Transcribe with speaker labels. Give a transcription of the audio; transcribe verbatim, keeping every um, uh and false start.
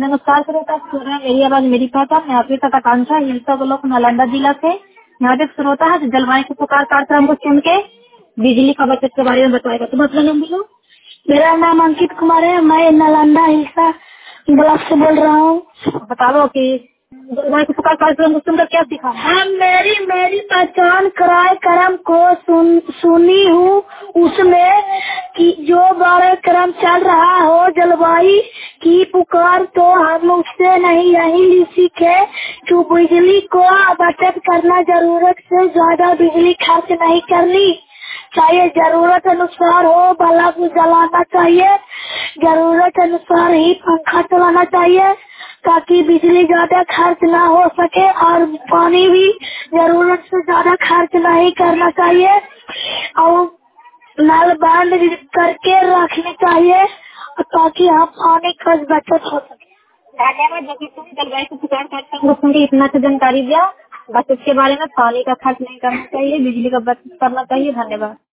Speaker 1: नमस्कार श्रोता, सुन रहे हैं मेरी आवाज मेरी पहचान। मैं आपकी तक आकांक्षा हिलसा ब्लॉक नालंदा जिला से। यहाँ पे एक श्रोता है जो जलवायु के पुकार कार्यक्रम को सुन के बिजली का बचत के बारे में बताएगा। तुम अपना नाम बोलो।
Speaker 2: मेरा नाम अंकित कुमार है। मैं नालंदा हिलसा ब्लॉक से बोल रहा हूँ।
Speaker 1: बताओ कि जलवायु के पुकार कार्यक्रम को सुनकर क्या सीखा।
Speaker 2: हम मेरी मेरी पहचान कार्यक्रम को सुन, सुनी हूँ। उसमें कि जो कार्यक्रम चल रहा हो जलवायु की पुकार, तो हम उससे नहीं यही सीखे कि बिजली को बचत करना, जरूरत से ज्यादा बिजली खर्च नहीं करनी चाहिए, जरूरत अनुसार हो बल्ब जलाना चाहिए, जरूरत अनुसार ही पंखा चलाना चाहिए ताकि बिजली ज्यादा खर्च ना हो सके, और पानी भी जरूरत से ज्यादा खर्च नहीं करना चाहिए, और नल बंद करके रखनी चाहिए ताकि हम पानी का बचत हो सके।
Speaker 1: धन्यवाद जो कि तुम जलवायु के पुकार कार्यक्रम को सुन के इतना से जानकारी दिया। बचत के बारे में, पानी का खर्च नहीं करना चाहिए, बिजली का बचत करना चाहिए। धन्यवाद।